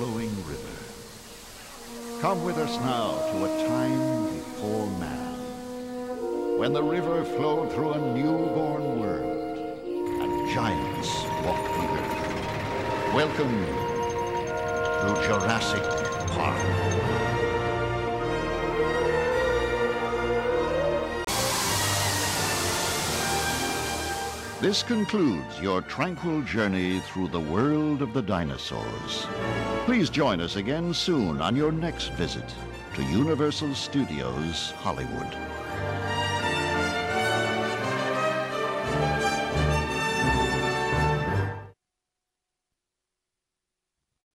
flowing river. Come with us now to a time before man, when the river flowed through a newborn world and giants walked the earth. Welcome to Jurassic Park. This concludes your tranquil journey through the world of the dinosaurs. Please join us again soon on your next visit to Universal Studios Hollywood.